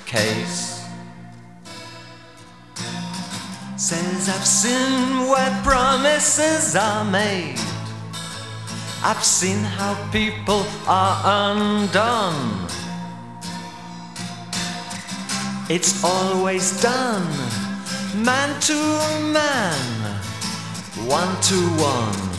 case. Says I've seen where promises are made. I've seen how people are undone. It's always done, man to man, one to one.